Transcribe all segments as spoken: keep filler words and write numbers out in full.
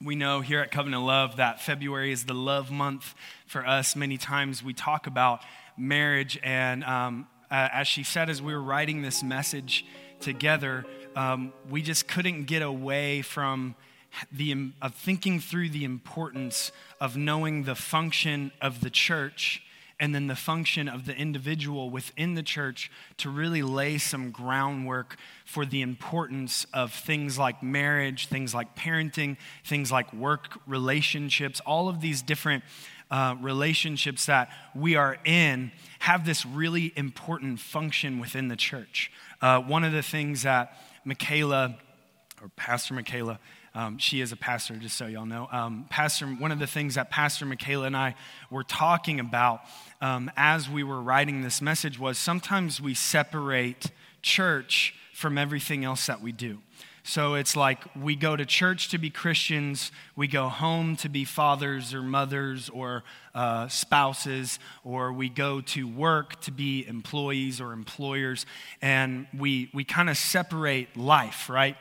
We know here at Covenant Love that February is the love month for us. Many times we talk about marriage, and um, uh, as she said, as we were writing this message together, um, we just couldn't get away from the of thinking through the importance of knowing the function of the church and then the function of the individual within the church to really lay some groundwork for the importance of things like marriage, things like parenting, things like work relationships. All of these different uh, relationships that we are in have this really important function within the church. Uh, one of the things that Michaela, or Pastor Michaela, Um, she is a pastor, just so y'all know. Um, pastor, one of the things that Pastor Michaela and I were talking about um, as we were writing this message was sometimes we separate church from everything else that we do. So it's like we go to church to be Christians, we go home to be fathers or mothers or uh, spouses, or we go to work to be employees or employers, and we we kind of separate life, right?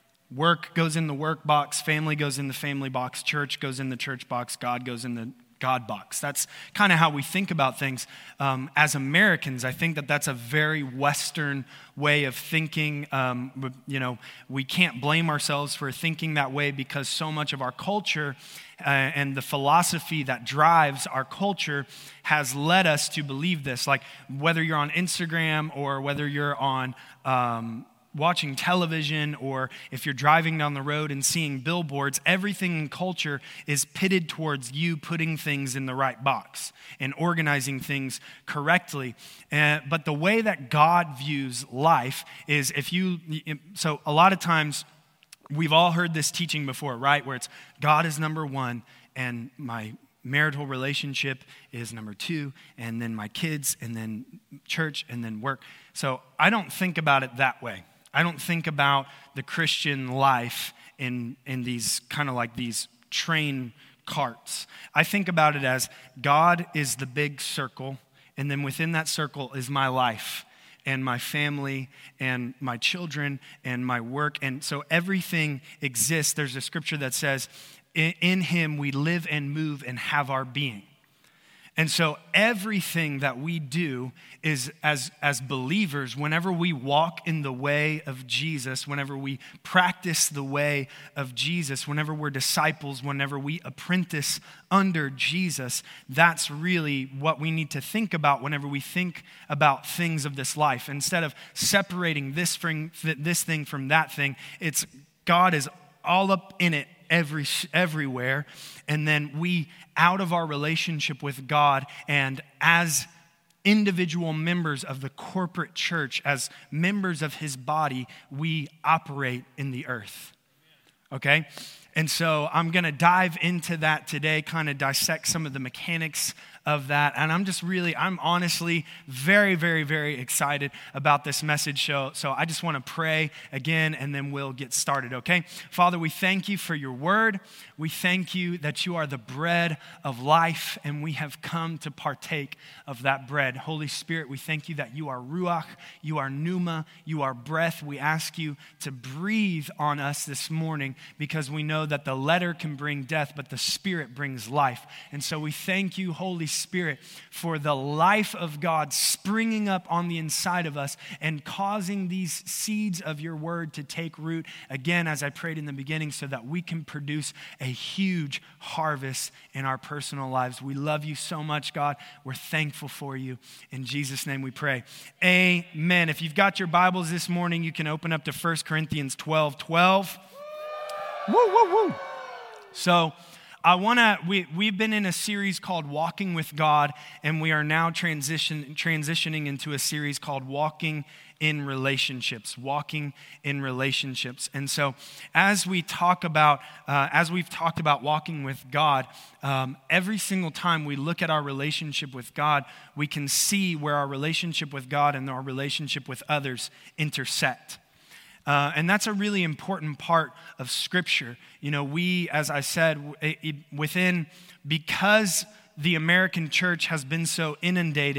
Work goes in the work box, family goes in the family box, church goes in the church box, God goes in the God box. That's kind of how we think about things. Um, as Americans, I think that that's a very Western way of thinking. Um, you know, we can't blame ourselves for thinking that way because so much of our culture uh, and the philosophy that drives our culture has led us to believe this. Like whether you're on Instagram or whether you're on um, watching television, or if you're driving down the road and seeing billboards, everything in culture is pitted towards you putting things in the right box and organizing things correctly. Uh, but the way that God views life is if you, so a lot of times we've all heard this teaching before, right? Where it's God is number one and my marital relationship is number two, and then my kids, and then church, and then work. So I don't think about it that way. I don't think about the Christian life in in these kind of like these train carts. I think about it as God is the big circle, and then within that circle is my life and my family and my children and my work. And so everything exists. There's a scripture that says, in, in him we live and move and have our being. And so everything that we do is, as, as believers, whenever we walk in the way of Jesus, whenever we practice the way of Jesus, whenever we're disciples, whenever we apprentice under Jesus, that's really what we need to think about whenever we think about things of this life. Instead of separating this thing, this thing from that thing, it's God is all up in it every everywhere, and then we, out of our relationship with God and as individual members of the corporate church, as members of his body, we operate in the earth. Okay? And so I'm going to dive into that today, kind of dissect some of the mechanics of that. And I'm just really, I'm honestly very, very, very excited about this message show. So I just want to pray again, and then we'll get started, okay? Father, we thank you for your word. We thank you that you are the bread of life, and we have come to partake of that bread. Holy Spirit, we thank you that you are Ruach, you are Pneuma, you are breath. We ask you to breathe on us this morning, because we know that the letter can bring death, but the Spirit brings life. And so we thank you, Holy Spirit, for the life of God springing up on the inside of us and causing these seeds of your word to take root, again, as I prayed in the beginning, so that we can produce a huge harvest in our personal lives. We love you so much, God. We're thankful for you. In Jesus' name we pray. Amen. If you've got your Bibles this morning, you can open up to First Corinthians twelve twelve. Woo, woo, woo. So I want to, we, we've been in a series called Walking with God, and we are now transition, transitioning into a series called Walking in Relationships, Walking in Relationships. And so as we talk about, uh, as we've talked about walking with God, um, every single time we look at our relationship with God, we can see where our relationship with God and our relationship with others intersect. Uh, and that's a really important part of Scripture. You know, we, as I said, within, because the American church has been so inundated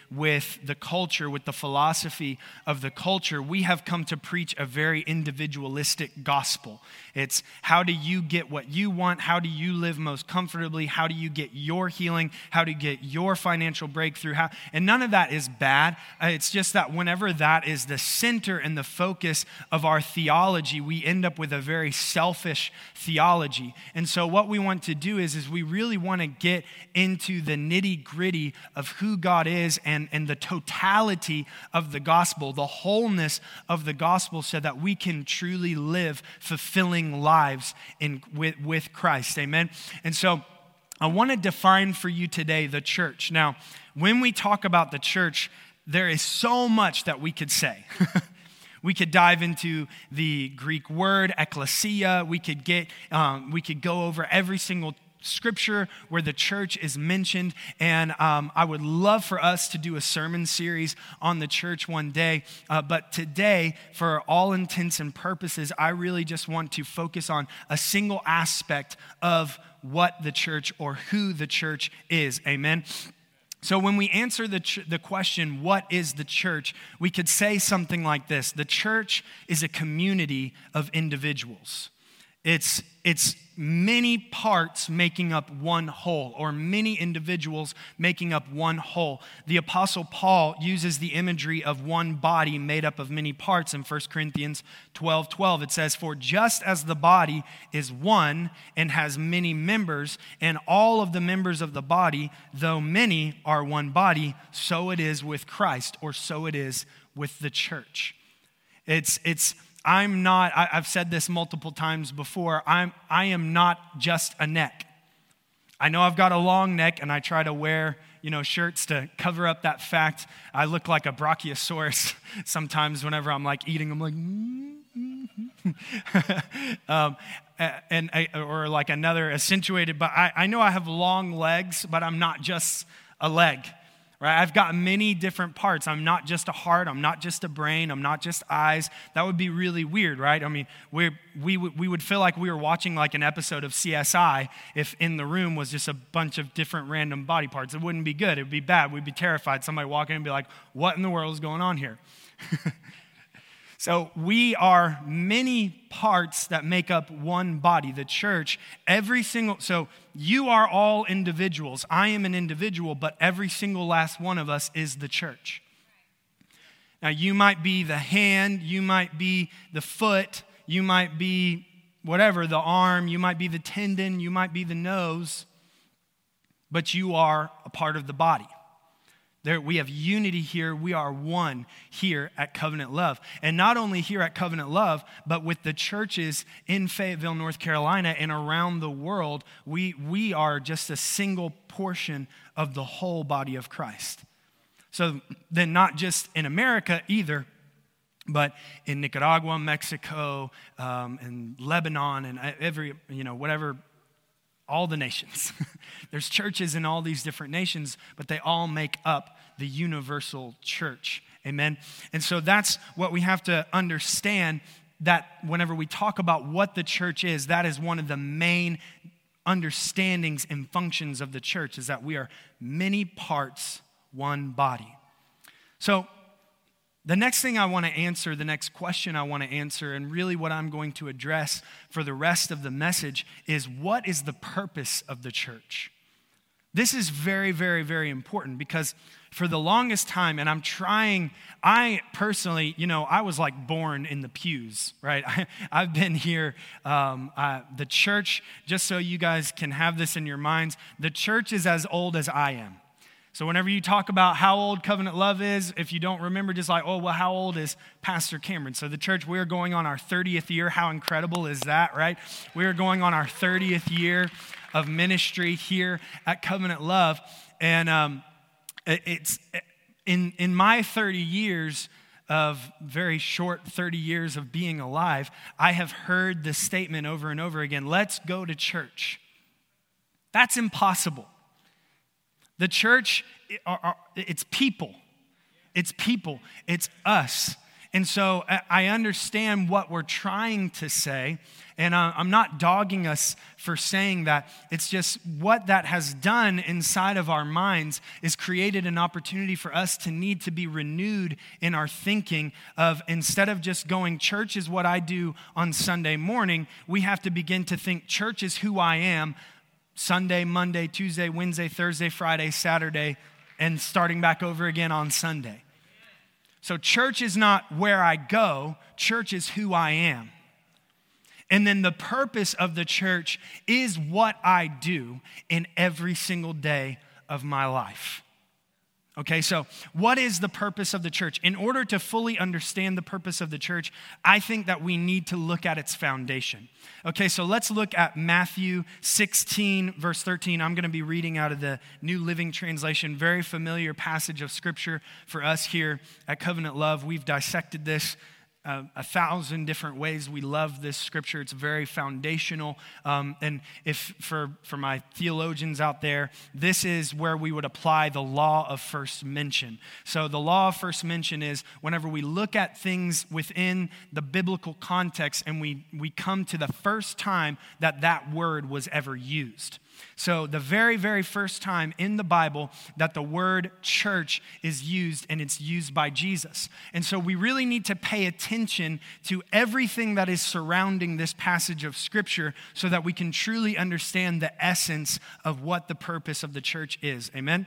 with the culture, with the philosophy of the culture, we have come to preach a very individualistic gospel. It's how do you get what you want? How do you live most comfortably? How do you get your healing? How do you get your financial breakthrough? How, and none of that is bad. Uh, it's just that whenever that is the center and the focus of our theology, we end up with a very selfish theology. And so what we want to do is, is we really want to get into the nitty gritty of who God is and, and the totality of the gospel, the wholeness of the gospel, so that we can truly live fulfilling lives in with, with Christ. Amen. And so I want to define for you today the church. Now, when we talk about the church, there is so much that we could say. We could dive into the Greek word, ekklesia. We could get, um, we could go over every single scripture where the church is mentioned. And um, I would love for us to do a sermon series on the church one day. Uh, but today, for all intents and purposes, I really just want to focus on a single aspect of what the church or who the church is. Amen. So when we answer the ch- the question, what is the church? We could say something like this. The church is a community of individuals. It's, it's many parts making up one whole, or many individuals making up one whole. The Apostle Paul uses the imagery of one body made up of many parts in First Corinthians twelve twelve. It says, "For just as the body is one and has many members, and all of the members of the body, though many, are one body, so it is with Christ," or so it is with the church. It's, it's, I'm not, I, I've said this multiple times before, I'm, I am not just a neck. I know I've got a long neck and I try to wear, you know, shirts to cover up that fact. I look like a brachiosaurus sometimes whenever I'm like eating, I'm like, mm-hmm. um, and, or like another accentuated, but I, I know I have long legs, but I'm not just a leg. Right? I've got many different parts. I'm not just a heart. I'm not just a brain. I'm not just eyes. That would be really weird, right? I mean, we we we would feel like we were watching like an episode of C S I if in the room was just a bunch of different random body parts. It wouldn't be good. It would be bad. We'd be terrified. Somebody walk in and be like, "What in the world is going on here?" So we are many parts that make up one body, the church. Every single, so you are all individuals. I am an individual, but every single last one of us is the church. Now you might be the hand, you might be the foot, you might be whatever, the arm, you might be the tendon, you might be the nose, but you are a part of the body. There, we have unity here. We are one here at Covenant Love. And not only here at Covenant Love, but with the churches in Fayetteville, North Carolina, and around the world, we, we are just a single portion of the whole body of Christ. So then not just in America either, but in Nicaragua, Mexico, um, and Lebanon, and every, you know, whatever, all the nations. There's churches in all these different nations, but they all make up the universal church. Amen. And so that's what we have to understand, that whenever we talk about what the church is, that is one of the main understandings and functions of the church, is that we are many parts, one body. So the next thing I want to answer, the next question I want to answer, and really what I'm going to address for the rest of the message is, what is the purpose of the church? This is very, very, very important, because for the longest time, and I'm trying, I personally, you know, I was like born in the pews, right? I, I've been here, um, uh, the church, just so you guys can have this in your minds, the church is as old as I am. So whenever you talk about how old Covenant Love is, if you don't remember, just like, oh, well, how old is Pastor Cameron? So the church, we're going on our thirtieth year. How incredible is that, right? We're going on our thirtieth year of ministry here at Covenant Love. And um, it's in, in my thirty years of very short thirty years of being alive, I have heard this statement over and over again, let's go to church. That's impossible. The church, it's people. It's people. It's us. And so I understand what we're trying to say, and I'm not dogging us for saying that. It's just what that has done inside of our minds is created an opportunity for us to need to be renewed in our thinking of, instead of just going, church is what I do on Sunday morning, we have to begin to think church is who I am Sunday, Monday, Tuesday, Wednesday, Thursday, Friday, Saturday, and starting back over again on Sunday. So church is not where I go, church is who I am. And then the purpose of the church is what I do in every single day of my life. Okay, so what is the purpose of the church? In order to fully understand the purpose of the church, I think that we need to look at its foundation. Okay, so let's look at Matthew sixteen, verse thirteen. I'm going to be reading out of the New Living Translation, very familiar passage of scripture for us here at Covenant Love. We've dissected this Uh, a thousand different ways. We love this scripture. It's very foundational. Um, and if for, for my theologians out there, this is where we would apply the law of first mention. So the law of first mention is whenever we look at things within the biblical context and we, we come to the first time that that word was ever used. So the very, very first time in the Bible that the word church is used, and it's used by Jesus. And so we really need to pay attention to everything that is surrounding this passage of Scripture so that we can truly understand the essence of what the purpose of the church is. Amen?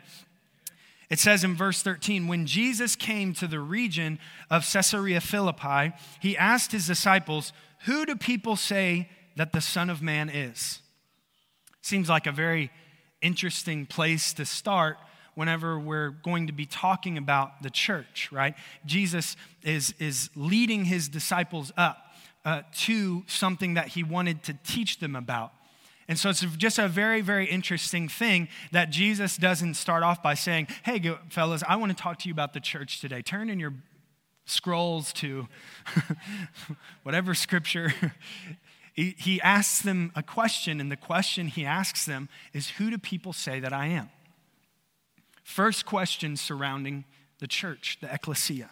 It says in verse thirteen, when Jesus came to the region of Caesarea Philippi, he asked his disciples, "Who do people say that the Son of Man is?" Seems like a very interesting place to start whenever we're going to be talking about the church, right? Jesus is, is leading his disciples up uh, to something that he wanted to teach them about. And so it's just a very, very interesting thing that Jesus doesn't start off by saying, hey, go, fellas, I want to talk to you about the church today. Turn in your scrolls to whatever scripture. He, he asks them a question, and the question he asks them is, who do people say that I am? First question surrounding the church, the ecclesia.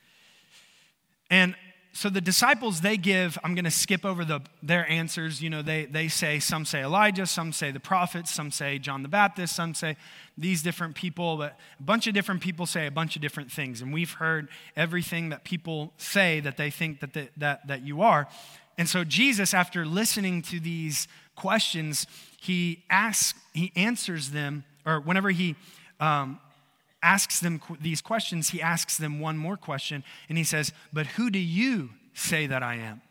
And so the disciples, they give, I'm going to skip over the, their answers. You know, they, they say, some say Elijah, some say the prophets, some say John the Baptist, some say these different people. But a bunch of different people say a bunch of different things. And we've heard everything that people say that they think that, they, that, that you are. And so Jesus, after listening to these questions, he asks, he answers them, or whenever he um, asks them qu- these questions, he asks them one more question, and he says, but who do you say that I am?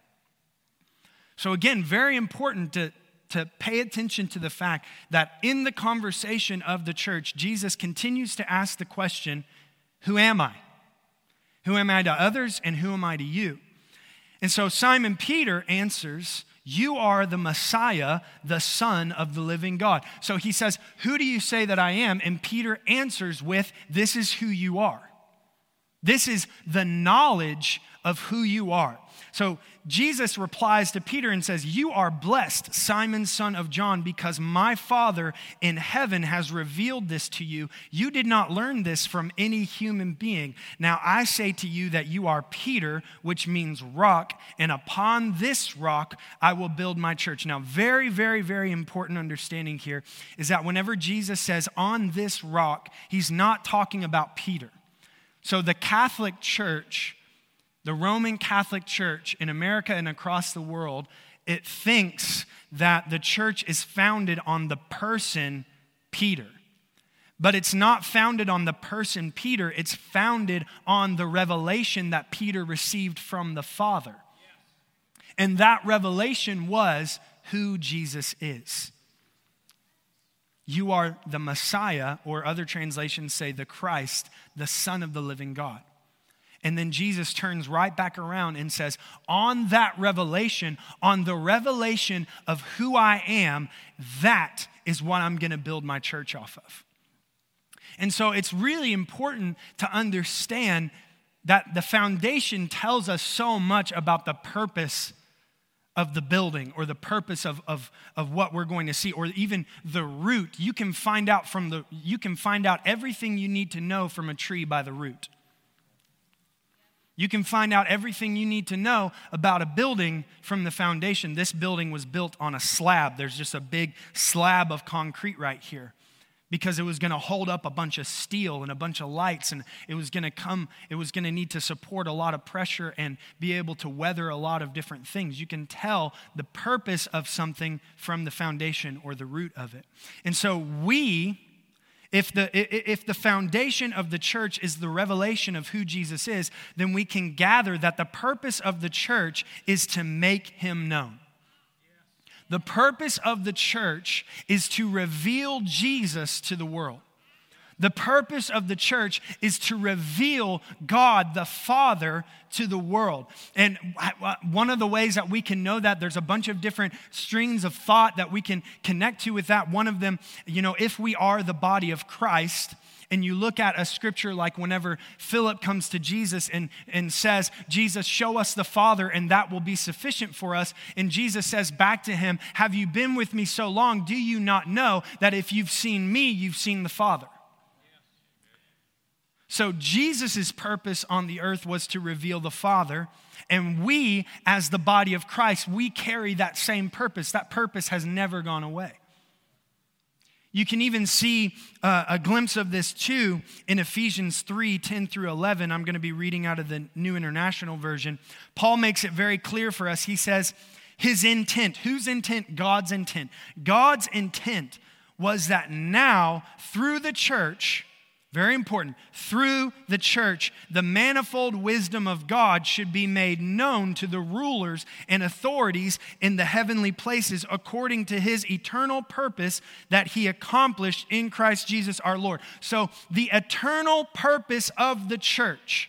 So again, very important to, to pay attention to the fact that in the conversation of the church, Jesus continues to ask the question, who am I? Who am I to others, and who am I to you? And so Simon Peter answers, you are the Messiah, the Son of the living God. So he says, who do you say that I am? And Peter answers with, this is who you are. This is the knowledge of who you are. So Jesus replies to Peter and says, you are blessed, Simon, son of John, because my Father in heaven has revealed this to you. You did not learn this from any human being. Now I say to you that you are Peter, which means rock, and upon this rock I will build my church. Now, very, very, very important understanding here is that whenever Jesus says on this rock, he's not talking about Peter. So the Catholic Church, the Roman Catholic Church in America and across the world, it thinks that the church is founded on the person Peter. But it's not founded on the person Peter, it's founded on the revelation that Peter received from the Father. And that revelation was who Jesus is. You are the Messiah, or other translations say the Christ, the Son of the living God. And then Jesus turns right back around and says, on that revelation, on the revelation of who I am, that is what I'm going to build my church off of. And so it's really important to understand that the foundation tells us so much about the purpose of the building, or the purpose of, of, of what we're going to see, or even the root. You can find out from the you can find out everything you need to know from a tree by the root. You can find out everything you need to know about a building from the foundation. This building was built on a slab. There's just a big slab of concrete right here because it was going to hold up a bunch of steel and a bunch of lights, and it was going to come, it was going to need to support a lot of pressure and be able to weather a lot of different things. You can tell the purpose of something from the foundation or the root of it. And so we, If the, if the foundation of the church is the revelation of who Jesus is, then we can gather that the purpose of the church is to make him known. The purpose of the church is to reveal Jesus to the world. The purpose of the church is to reveal God the Father to the world. And one of the ways that we can know that, there's a bunch of different strings of thought that we can connect to with that. One of them, you know, if we are the body of Christ, and you look at a scripture like whenever Philip comes to Jesus and, and says, Jesus, show us the Father and that will be sufficient for us. And Jesus says back to him, have you been with me so long? Do you not know that if you've seen me, you've seen the Father? So Jesus' purpose on the earth was to reveal the Father, and we, as the body of Christ, we carry that same purpose. That purpose has never gone away. You can even see uh, a glimpse of this too in Ephesians three, ten through eleven. I'm going to be reading out of the New International Version. Paul makes it very clear for us. He says, his intent, whose intent? God's intent. God's intent was that now, through the church, very important, through the church, the manifold wisdom of God should be made known to the rulers and authorities in the heavenly places according to his eternal purpose that he accomplished in Christ Jesus our Lord. So the eternal purpose of the church.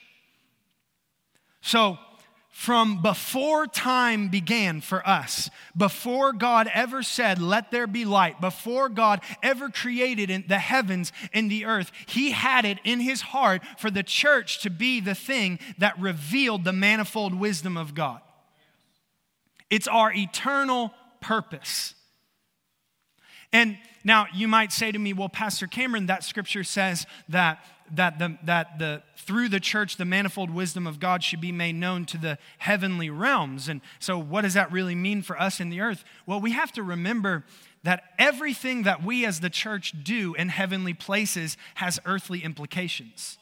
So from before time began for us, before God ever said, let there be light, before God ever created in the heavens and the earth, he had it in his heart for the church to be the thing that revealed the manifold wisdom of God. It's our eternal purpose. And now you might say to me, well, Pastor Cameron, that scripture says that that the that the through the church the manifold wisdom of God should be made known to the heavenly realms. And so what does that really mean for us in the earth? Well, we have to remember that everything that we as the church do in heavenly places has earthly implications.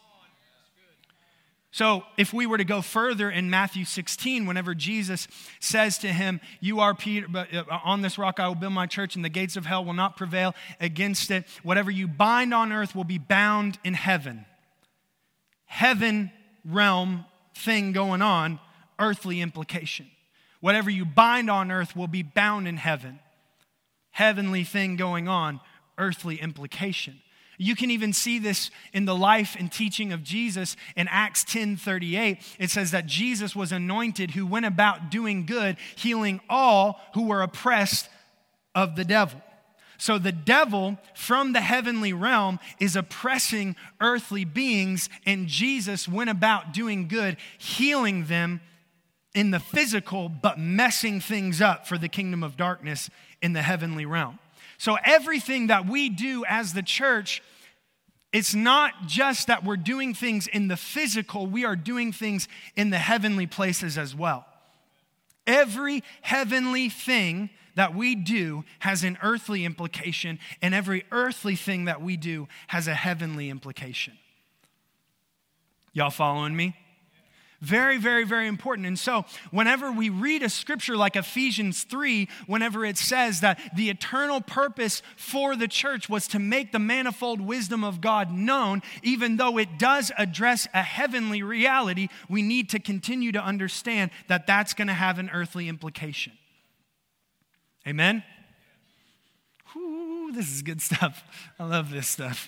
So if we were to go further in Matthew sixteen, whenever Jesus says to him, you are Peter, but on this rock I will build my church and the gates of hell will not prevail against it. Whatever you bind on earth will be bound in heaven. Heaven realm thing going on, earthly implication. Whatever you bind on earth will be bound in heaven. Heavenly thing going on, earthly implication. You can even see this in the life and teaching of Jesus in Acts ten thirty-eight. It says that Jesus was anointed who went about doing good, healing all who were oppressed of the devil. So the devil from the heavenly realm is oppressing earthly beings, and Jesus went about doing good, healing them in the physical, but messing things up for the kingdom of darkness in the heavenly realm. So everything that we do as the church, it's not just that we're doing things in the physical, we are doing things in the heavenly places as well. Every heavenly thing that we do has an earthly implication, and every earthly thing that we do has a heavenly implication. Y'all following me? Very, very, very important. And so whenever we read a scripture like Ephesians three, whenever it says that the eternal purpose for the church was to make the manifold wisdom of God known, even though it does address a heavenly reality, we need to continue to understand that that's going to have an earthly implication. Amen? Whew, this is good stuff. I love this stuff.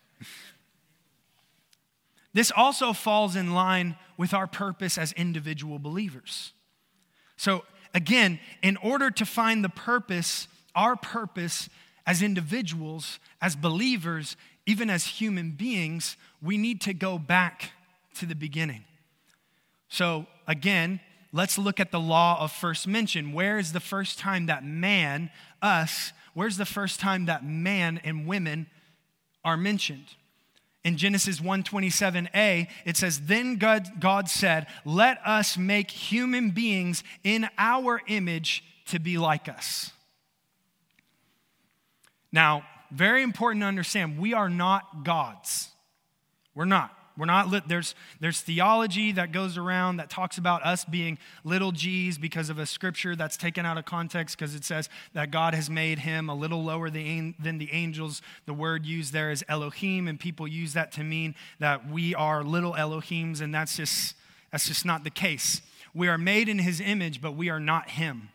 This also falls in line with our purpose as individual believers. So again, in order to find the purpose, our purpose as individuals, as believers, even as human beings, we need to go back to the beginning. So again, let's look at the law of first mention. Where is the first time that man, us, where's the first time that man and women are mentioned? In Genesis one twenty-seven a, it says, then God, God said, let us make human beings in our image to be like us. Now, very important to understand, we are not gods. We're not. We're not, lit, there's, there's theology that goes around that talks about us being little g's because of a scripture that's taken out of context because it says that God has made him a little lower than the angels. The word used there is Elohim, and people use that to mean that we are little Elohims, and that's just, that's just not the case. We are made in his image, but we are not him.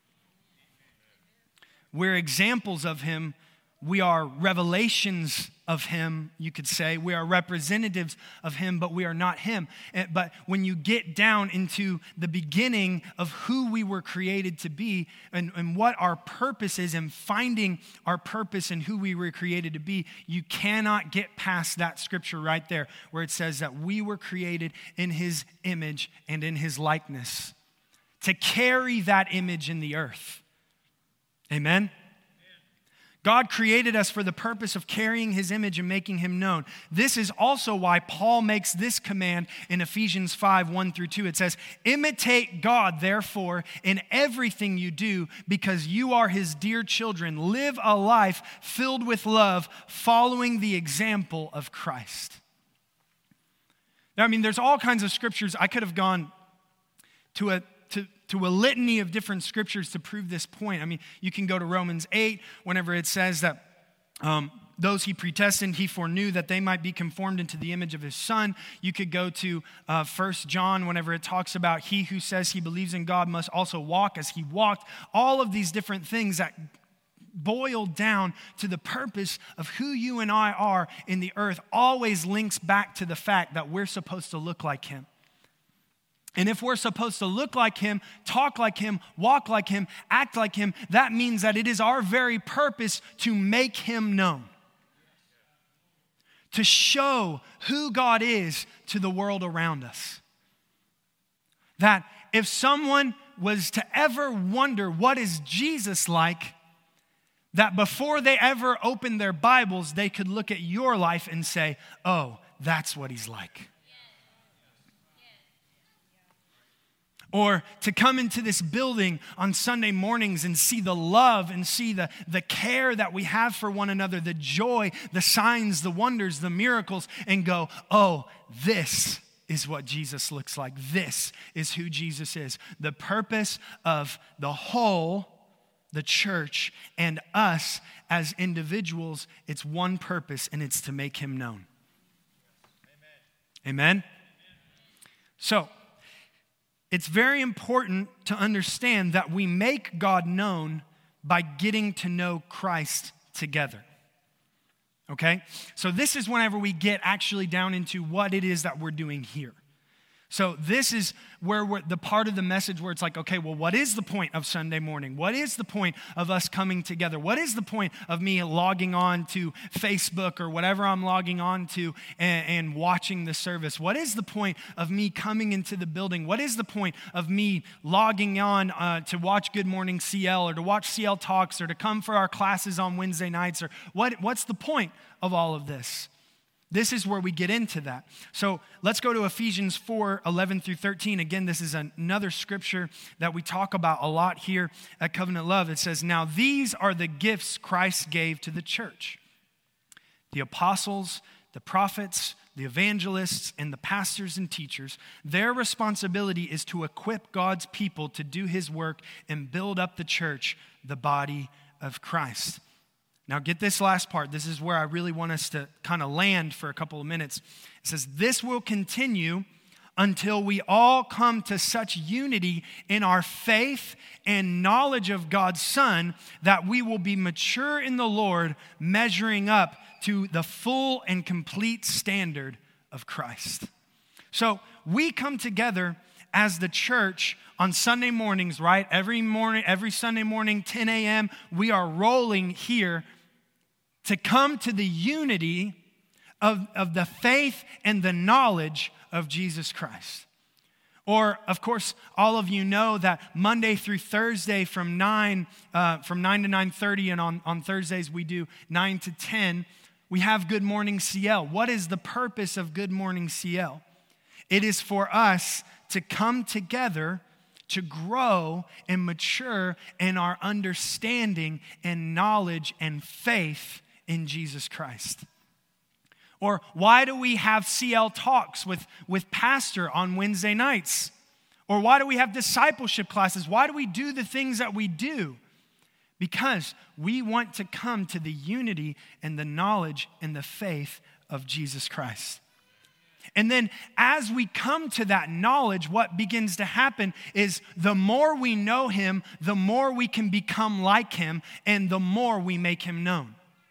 We're examples of him. We are revelations of him, you could say. We are representatives of him, but we are not him. But when you get down into the beginning of who we were created to be and, and what our purpose is and finding our purpose and who we were created to be, you cannot get past that scripture right there where it says that we were created in his image and in his likeness to carry that image in the earth. Amen? God created us for the purpose of carrying his image and making him known. This is also why Paul makes this command in Ephesians five, one through two. It says, imitate God, therefore, in everything you do, because you are his dear children. Live a life filled with love, following the example of Christ. Now, I mean, there's all kinds of scriptures. I could have gone to a to to a litany of different scriptures to prove this point. I mean, you can go to Romans eight, whenever it says that um, those he predestined, he foreknew that they might be conformed into the image of his son. You could go to uh, First John, whenever it talks about he who says he believes in God must also walk as he walked. All of these different things that boil down to the purpose of who you and I are in the earth always links back to the fact that we're supposed to look like him. And if we're supposed to look like him, talk like him, walk like him, act like him, that means that it is our very purpose to make him known. To show who God is to the world around us. That if someone was to ever wonder what is Jesus like, that before they ever opened their Bibles, they could look at your life and say, oh, that's what he's like. Or to come into this building on Sunday mornings and see the love and see the, the care that we have for one another, the joy, the signs, the wonders, the miracles, and go, oh, this is what Jesus looks like. This is who Jesus is. The purpose of the whole, the church, and us as individuals, it's one purpose, and it's to make him known. Amen? Amen? So, it's very important to understand that we make God known by getting to know Christ together. Okay? So this is whenever we get actually down into what it is that we're doing here. So this is where we're, the part of the message where it's like, okay, well, what is the point of Sunday morning? What is the point of us coming together? What is the point of me logging on to Facebook or whatever I'm logging on to and, and watching the service? What is the point of me coming into the building? What is the point of me logging on uh, to watch Good Morning C L or to watch C L Talks or to come for our classes on Wednesday nights? Or what? What's the point of all of this? This is where we get into that. So let's go to Ephesians four, eleven through thirteen. Again, this is another scripture that we talk about a lot here at Covenant Love. It says, now these are the gifts Christ gave to the church. The apostles, the prophets, the evangelists, and the pastors and teachers. Their responsibility is to equip God's people to do his work and build up the church, the body of Christ. Now get this last part. This is where I really want us to kind of land for a couple of minutes. It says, this will continue until we all come to such unity in our faith and knowledge of God's Son that we will be mature in the Lord, measuring up to the full and complete standard of Christ. So we come together as the church on Sunday mornings, right? Every morning, every Sunday morning, ten a.m., we are rolling here to come to the unity of, of the faith and the knowledge of Jesus Christ. Or, of course, all of you know that Monday through Thursday from nine, uh, from nine to nine thirty, and on, on Thursdays we do nine to ten, we have Good Morning C L. What is the purpose of Good Morning C L? It is for us to come together to grow and mature in our understanding and knowledge and faith in Jesus Christ. Or why do we have C L talks with, with pastor on Wednesday nights? Or why do we have discipleship classes? Why do we do the things that we do? Because we want to come to the unity and the knowledge and the faith of Jesus Christ. And then as we come to that knowledge, what begins to happen is the more we know him, the more we can become like him, and the more we make him known.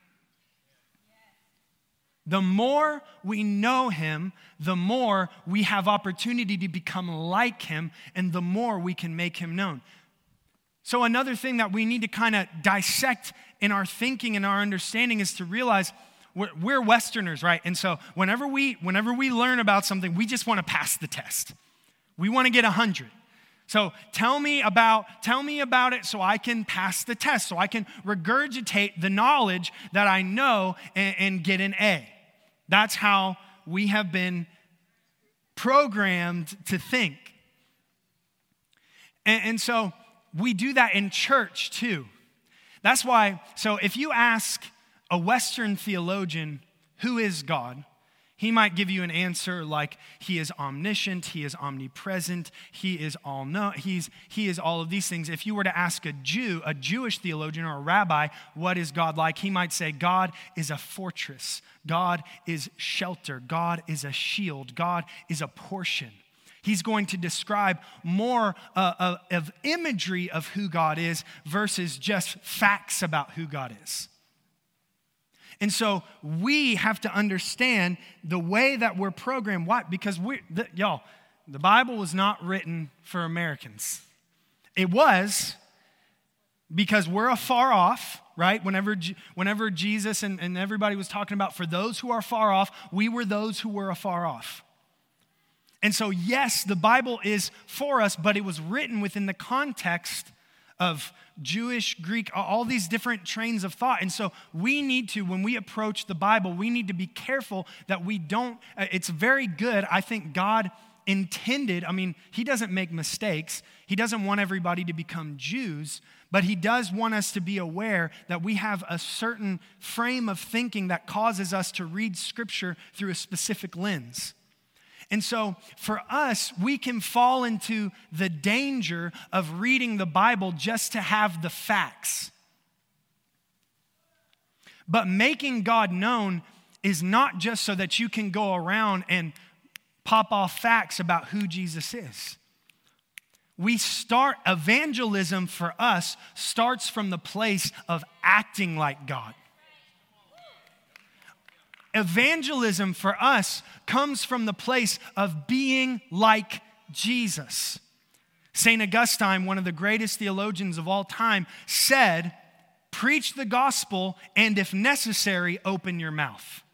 The more we know him, the more we have opportunity to become like him, and the more we can make him known. So another thing that we need to kind of dissect in our thinking and our understanding is to realize we're, we're Westerners, right? And so whenever we whenever we learn about something, we just want to pass the test. We want to get a hundred. So tell me about tell me about it so I can pass the test, so I can regurgitate the knowledge that I know and, and get an A. That's how we have been programmed to think. And, and so we do that in church too. That's why, so if you ask a Western theologian, who is God? He might give you an answer like he is omniscient, he is omnipresent, he is all know, he's he is all of these things. If you were to ask a Jew, a Jewish theologian or a rabbi, what is God like? He might say God is a fortress, God is shelter, God is a shield, God is a portion. He's going to describe more uh, of, of imagery of who God is versus just facts about who God is. And so we have to understand the way that we're programmed. Why? Because we, the, y'all, the Bible was not written for Americans. It was because we're afar off, right? Whenever, whenever Jesus and, and everybody was talking about for those who are far off, we were those who were afar off. And so, yes, the Bible is for us, but it was written within the context of Jewish, Greek, all these different trains of thought. And so we need to, when we approach the Bible, we need to be careful that we don't, it's very good. I think God intended, I mean, he doesn't make mistakes. He doesn't want everybody to become Jews, but he does want us to be aware that we have a certain frame of thinking that causes us to read Scripture through a specific lens. And so for us, we can fall into the danger of reading the Bible just to have the facts. But making God known is not just so that you can go around and pop off facts about who Jesus is. We start, evangelism for us starts from the place of acting like God. Evangelism for us comes from the place of being like Jesus. Saint Augustine, one of the greatest theologians of all time, said, "Preach the gospel, and if necessary, open your mouth."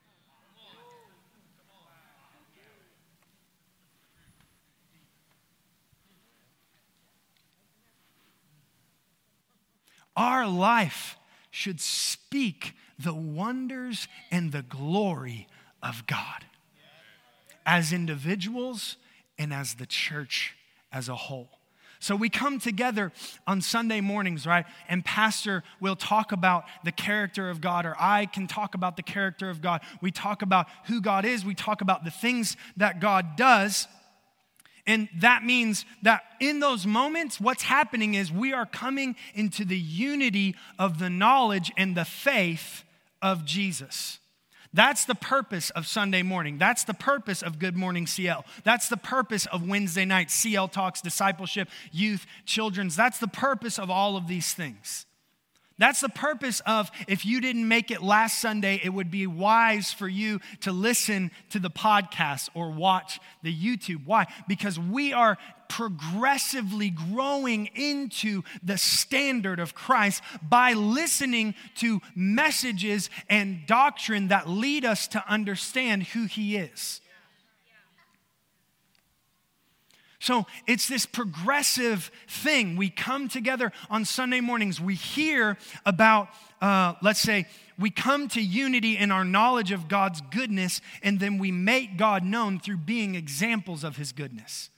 Our life should speak the wonders and the glory of God as individuals and as the church as a whole. So we come together on Sunday mornings, right? And pastor will talk about the character of God, or I can talk about the character of God. We talk about who God is. We talk about the things that God does. And that means that in those moments, what's happening is we are coming into the unity of the knowledge and the faith of Jesus. That's the purpose of Sunday morning. That's the purpose of Good Morning C L. That's the purpose of Wednesday night C L Talks, discipleship, youth, children's. That's the purpose of all of these things. That's the purpose of, if you didn't make it last Sunday, it would be wise for you to listen to the podcast or watch the YouTube. Why? Because we are progressively growing into the standard of Christ by listening to messages and doctrine that lead us to understand who he is. So it's this progressive thing. We come together on Sunday mornings. We hear about, uh, let's say, we come to unity in our knowledge of God's goodness, and then we make God known through being examples of his goodness.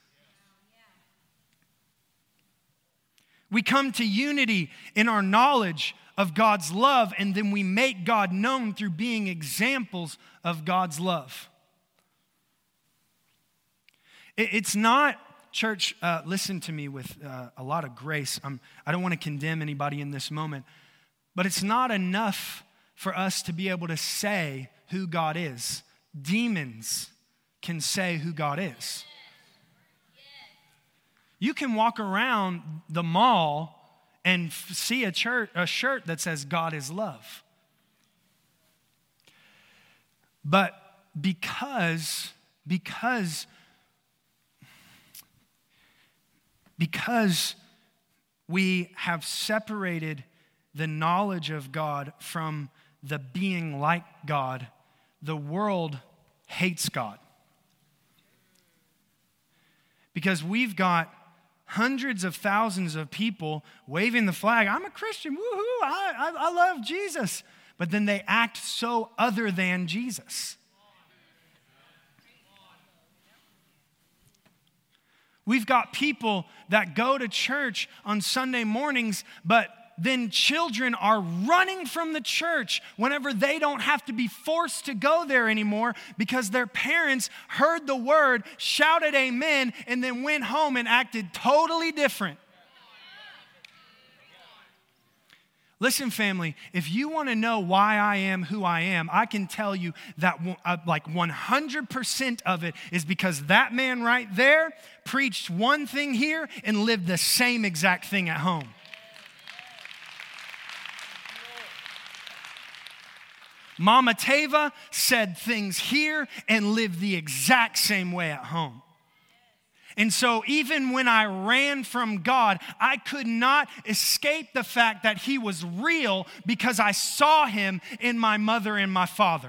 We come to unity in our knowledge of God's love, and then we make God known through being examples of God's love. It's not, church, uh, listen to me with uh, a lot of grace. I'm, I don't want to condemn anybody in this moment, but it's not enough for us to be able to say who God is. Demons can say who God is. You can walk around the mall and f- see a, church, a shirt that says God is love. But because, because, because we have separated the knowledge of God from the being like God, the world hates God. Because we've got hundreds of thousands of people waving the flag. I'm a Christian, woohoo, I, I, I love Jesus. But then they act so other than Jesus. We've got people that go to church on Sunday mornings, but then children are running from the church whenever they don't have to be forced to go there anymore because their parents heard the word, shouted amen, and then went home and acted totally different. Listen, family, if you want to know why I am who I am, I can tell you that uh, like one hundred percent of it is because that man right there preached one thing here and lived the same exact thing at home. Mama Tava said things here and lived the exact same way at home. And so even when I ran from God, I could not escape the fact that he was real because I saw him in my mother and my father.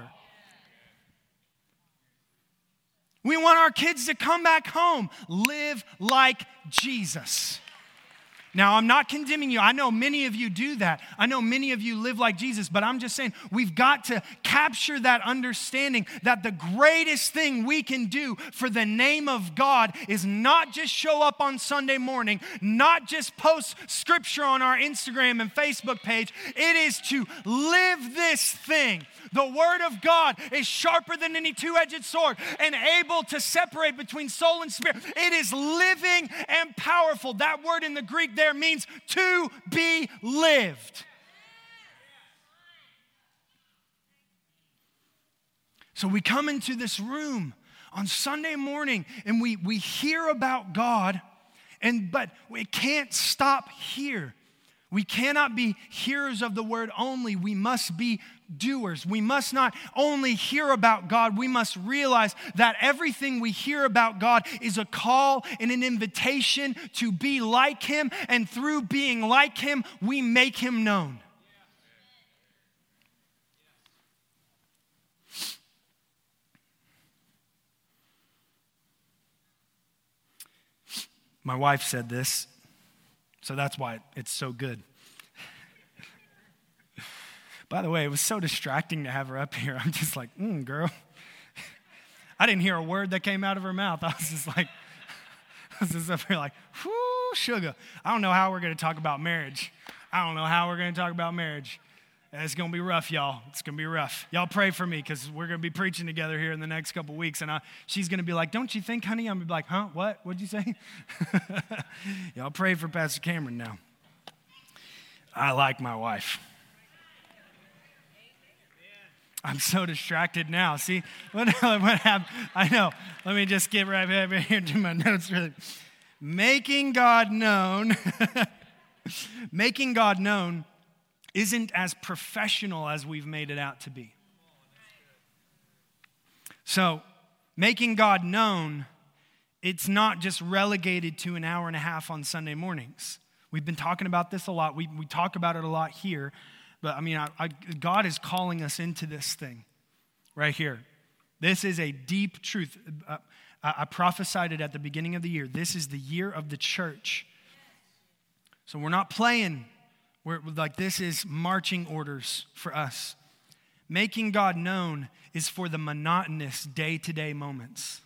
We want our kids to come back home, live like Jesus. Now, I'm not condemning you. I know many of you do that. I know many of you live like Jesus, but I'm just saying we've got to capture that understanding that the greatest thing we can do for the name of God is not just show up on Sunday morning, not just post scripture on our Instagram and Facebook page. It is to live this thing. The word of God is sharper than any two-edged sword and able to separate between soul and spirit. It is living and powerful. That word in the Greek there means to be lived. So we come into this room on Sunday morning and we, we hear about God, and but we can't stop here. We cannot be hearers of the word only. We must be doers. We must not only hear about God, we must realize that everything we hear about God is a call and an invitation to be like him, and through being like him, we make him known. My wife said this, so that's why it's so good. By the way, it was so distracting to have her up here. I'm just like, mm, girl. I didn't hear a word that came out of her mouth. I was just like, I was just up here like, whoo, sugar. I don't know how we're going to talk about marriage. I don't know how we're going to talk about marriage. It's going to be rough, y'all. It's going to be rough. Y'all pray for me because we're going to be preaching together here in the next couple weeks. And I, she's going to be like, don't you think, honey? I'm going to be like, huh? What? What'd you say? Y'all pray for Pastor Cameron now. I like my wife. I'm so distracted now. See, what, what happened? I know. Let me just get right back here to my notes really. Making God known, making God known isn't as professional as we've made it out to be. So, making God known, it's not just relegated to an hour and a half on Sunday mornings. We've been talking about this a lot. We, we talk about it a lot here. But I mean, I, I, God is calling us into this thing right here. This is a deep truth. Uh, I, I prophesied it at the beginning of the year. This is the year of the church. So we're not playing. We're like, this is marching orders for us. Making God known is for the monotonous day-to-day moments.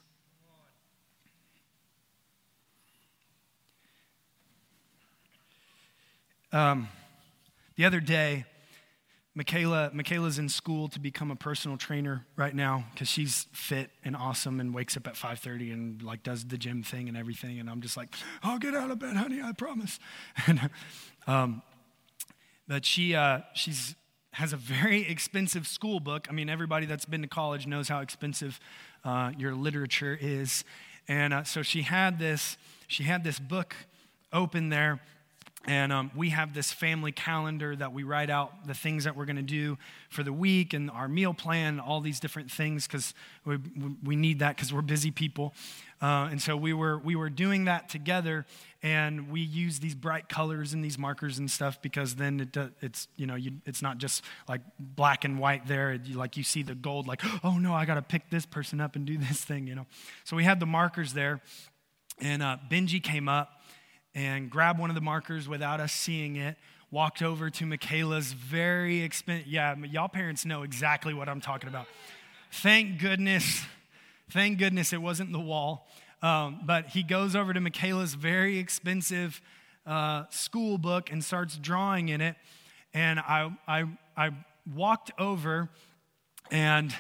Um, the other day, Michaela, Michaela's in school to become a personal trainer right now because she's fit and awesome and wakes up at five thirty and like does the gym thing and everything. And I'm just like, I'll get out of bed, honey, I promise. And, um, but she uh, she's has a very expensive school book. I mean, everybody that's been to college knows how expensive uh, your literature is. And uh, so she had this she had this book open there. And um, we have this family calendar that we write out the things that we're going to do for the week and our meal plan, all these different things, because we, we need that because we're busy people. Uh, and so we were we were doing that together, and we use these bright colors and these markers and stuff because then it does, it's you know you, it's not just like black and white there. You, like you see the gold, like, oh no, I got to pick this person up and do this thing, you know. So we had the markers there, and uh, Benji came up and grabbed one of the markers without us seeing it, walked over to Michaela's very expensive, yeah, y'all parents know exactly what I'm talking about. Thank goodness, thank goodness it wasn't the wall. Um, but he goes over to Michaela's very expensive uh, school book and starts drawing in it. And I, I, I walked over, and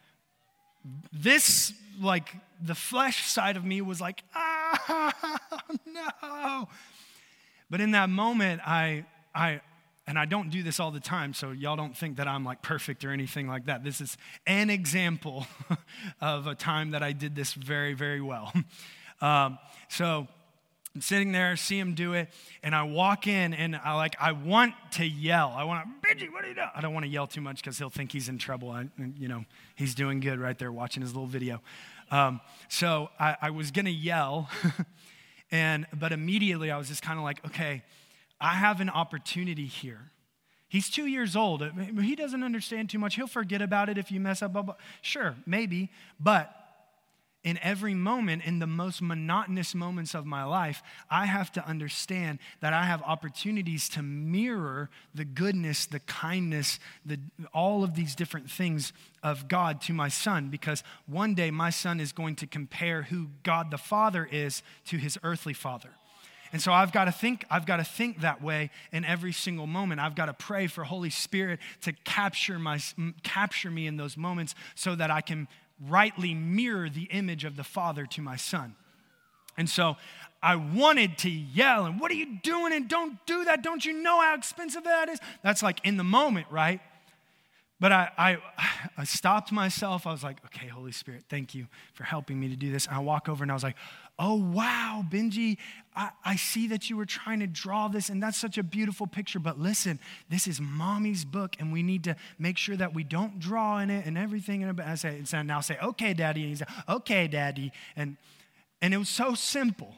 this, like, the flesh side of me was like, ah, no. But in that moment, I, I, and I don't do this all the time, so y'all don't think that I'm like perfect or anything like that. This is an example of a time that I did this very, very well. Um, so I'm sitting there, see him do it, and I walk in, and I like I want to yell. I want to, Benji, what are you doing? I don't want to yell too much because he'll think he's in trouble. I, you know, he's doing good right there watching his little video. Um, so I, I was gonna yell, and but immediately I was just kind of like, okay, I have an opportunity here. He's two years old. He doesn't understand too much. He'll forget about it if you mess up. Blah, blah. Sure, maybe, but in every moment, in the most monotonous moments of my life, I have to understand that I have opportunities to mirror the goodness, the kindness, the, all of these different things of God to my son, because one day my son is going to compare who God the Father is to his earthly father. And so I've got to think, I've got to think that way in every single moment. I've got to pray for Holy Spirit to capture my capture me in those moments so that I can rightly mirror the image of the Father to my son. And so I wanted to yell, and what are you doing? And don't do that. Don't you know how expensive that is? That's like in the moment, right? But I, I, I stopped myself. I was like, okay, Holy Spirit, thank you for helping me to do this. And I walk over and I was like, oh, wow, Benji, I, I see that you were trying to draw this, and that's such a beautiful picture. But listen, this is mommy's book, and we need to make sure that we don't draw in it and everything. And I say, and now say, okay, Daddy. And he said, okay, Daddy. And, and it was so simple,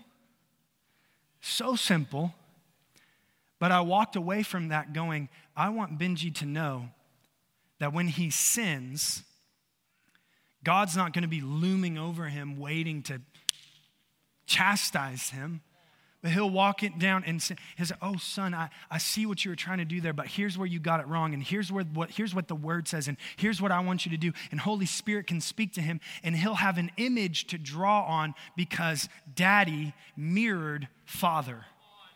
so simple. But I walked away from that going, I want Benji to know that when he sins, God's not going to be looming over him waiting to chastise him, but he'll walk it down and say, he'll say, oh, son, I, I see what you were trying to do there, but here's where you got it wrong, and here's where what here's what the word says, and here's what I want you to do. And Holy Spirit can speak to him, and he'll have an image to draw on because Daddy mirrored Father.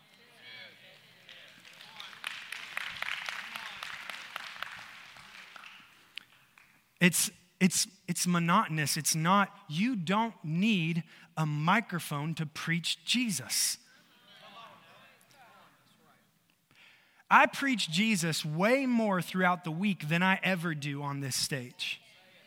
It's it's it's monotonous. It's not, you don't need a microphone to preach Jesus. I preach Jesus way more throughout the week than I ever do on this stage.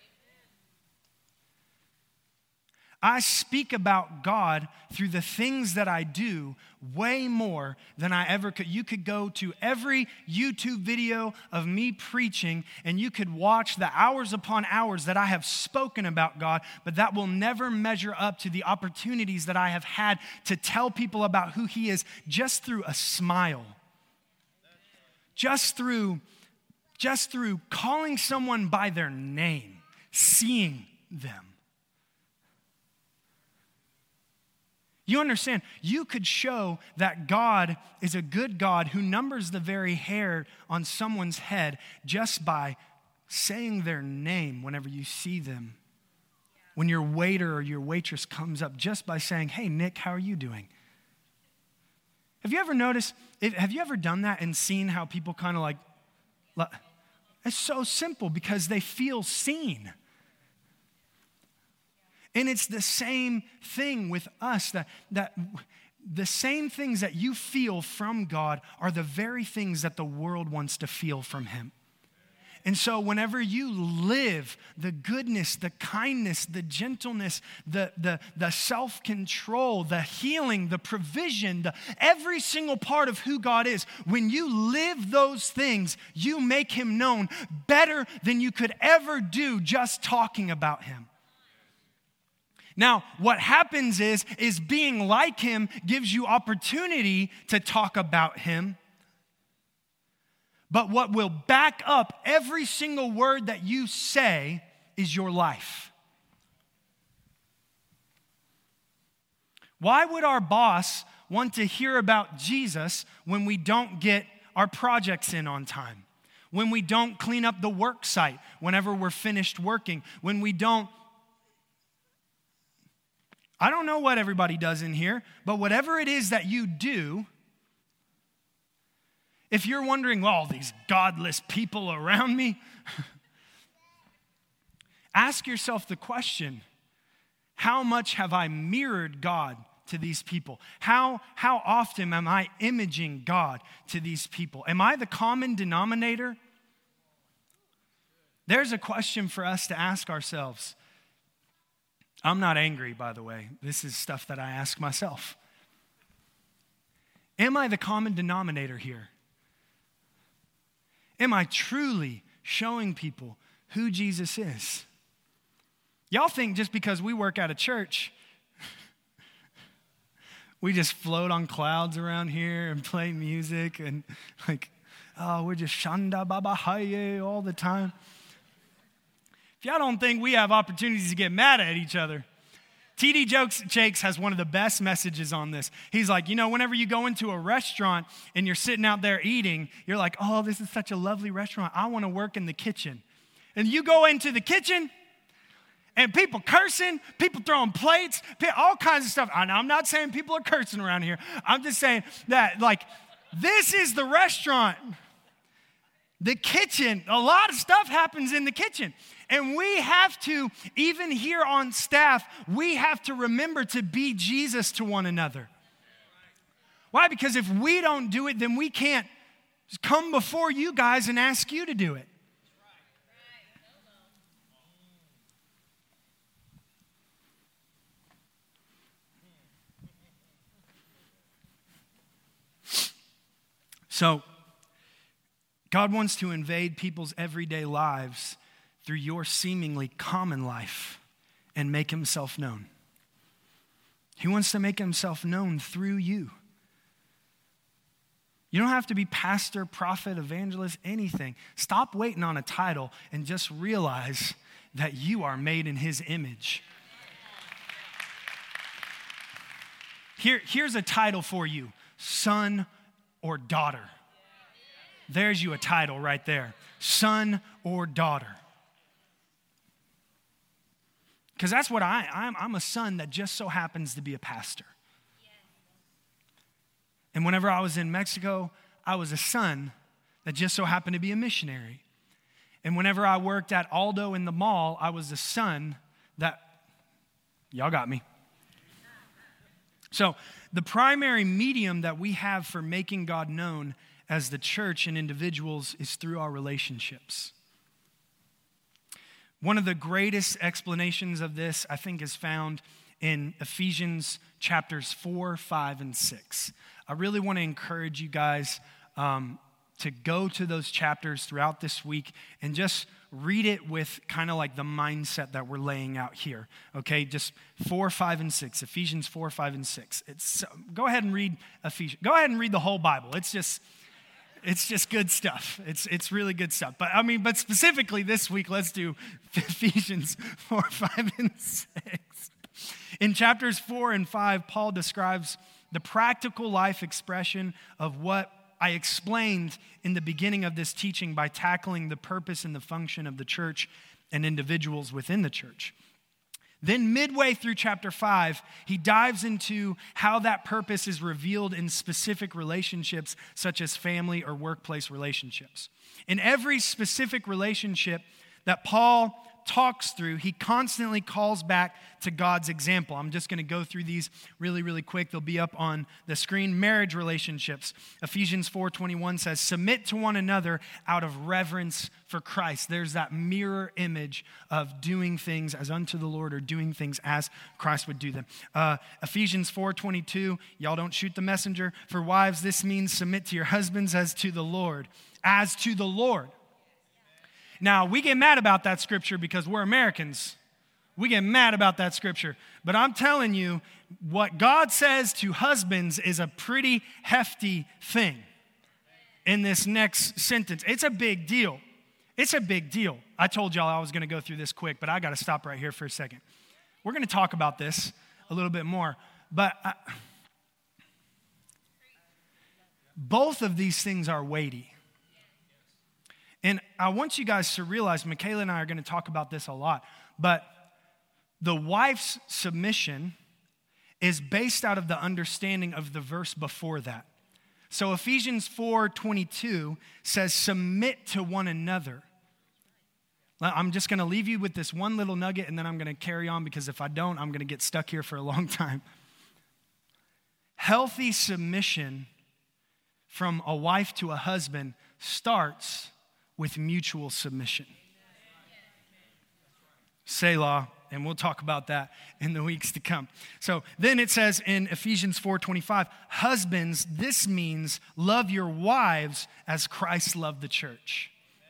I speak about God through the things that I do way more than I ever could. You could go to every YouTube video of me preaching, and you could watch the hours upon hours that I have spoken about God, but that will never measure up to the opportunities that I have had to tell people about who He is just through a smile. Just through, just through calling someone by their name, seeing them. You understand? You could show that God is a good God who numbers the very hair on someone's head just by saying their name whenever you see them. When your waiter or your waitress comes up, just by saying, hey, Nick, how are you doing? Have you ever noticed, have you ever done that and seen how people kind of like, it's so simple because they feel seen. And it's the same thing with us, that, that the same things that you feel from God are the very things that the world wants to feel from him. And so whenever you live the goodness, the kindness, the gentleness, the, the, the self-control, the healing, the provision, the, every single part of who God is, when you live those things, you make him known better than you could ever do just talking about him. Now, what happens is, is being like him gives you opportunity to talk about him. But what will back up every single word that you say is your life. Why would our boss want to hear about Jesus when we don't get our projects in on time? When we don't clean up the work site whenever we're finished working? When we don't... I don't know what everybody does in here, but whatever it is that you do, if you're wondering, well, these godless people around me, ask yourself the question, how much have I mirrored God to these people? How, how often am I imaging God to these people? Am I the common denominator? There's a question for us to ask ourselves. I'm not angry, by the way. This is stuff that I ask myself. Am I the common denominator here? Am I truly showing people who Jesus is? Y'all think just because we work at a church, we just float on clouds around here and play music and like, oh, we're just shanda baba haye all the time. If y'all don't think we have opportunities to get mad at each other, T D Jakes has one of the best messages on this. He's like, you know, whenever you go into a restaurant and you're sitting out there eating, you're like, oh, this is such a lovely restaurant. I want to work in the kitchen. And you go into the kitchen and people cursing, people throwing plates, all kinds of stuff. I know, I'm not saying people are cursing around here. I'm just saying that, like, this is the restaurant. The kitchen, a lot of stuff happens in the kitchen. And we have to, even here on staff, we have to remember to be Jesus to one another. Why? Because if we don't do it, then we can't just come before you guys and ask you to do it. So, God wants to invade people's everyday lives through your seemingly common life and make himself known. He wants to make himself known through you. You don't have to be pastor, prophet, evangelist, anything. Stop waiting on a title and just realize that you are made in his image. Here, here's a title for you, son or daughter. There's you a title right there. Son or daughter. Because that's what I, I'm. I'm a son that just so happens to be a pastor. And whenever I was in Mexico, I was a son that just so happened to be a missionary. And whenever I worked at Aldo in the mall, I was a son that, y'all got me. So the primary medium that we have for making God known as the church and individuals is through our relationships. One of the greatest explanations of this, I think, is found in Ephesians chapters four, five, and six. I really want to encourage you guys um, to go to those chapters throughout this week and just read it with kind of like the mindset that we're laying out here. Okay, just four, five, and six. Ephesians four, five, and six. It's go ahead and read Ephesians. Go ahead and read the whole Bible. It's just. It's just good stuff. It's it's really good stuff. But I mean, but specifically this week, let's do Ephesians four, five, and six. In chapters four and five, Paul describes the practical life expression of what I explained in the beginning of this teaching by tackling the purpose and the function of the church and individuals within the church. Then midway through chapter five, he dives into how that purpose is revealed in specific relationships such as family or workplace relationships. In every specific relationship that Paul talks through, he constantly calls back to God's example. I'm just going to go through these really, really quick. They'll be up on the screen. Marriage relationships. Ephesians four twenty-one says, submit to one another out of reverence for Christ. There's that mirror image of doing things as unto the Lord or doing things as Christ would do them. Uh, Ephesians four twenty-two, y'all don't shoot the messenger. For wives, this means submit to your husbands as to the Lord. As to the Lord. Now, we get mad about that scripture because we're Americans. We get mad about that scripture. But I'm telling you, what God says to husbands is a pretty hefty thing in this next sentence. It's a big deal. It's a big deal. I told y'all I was going to go through this quick, but I got to stop right here for a second. We're going to talk about this a little bit more. But I, both of these things are weighty. And I want you guys to realize, Michaela and I are going to talk about this a lot, but the wife's submission is based out of the understanding of the verse before that. So Ephesians four twenty-two says, submit to one another. I'm just going to leave you with this one little nugget, and then I'm going to carry on, because if I don't, I'm going to get stuck here for a long time. Healthy submission from a wife to a husband starts with mutual submission. Selah, and we'll talk about that in the weeks to come. So then it says in Ephesians four twenty-five, husbands, this means love your wives as Christ loved the church.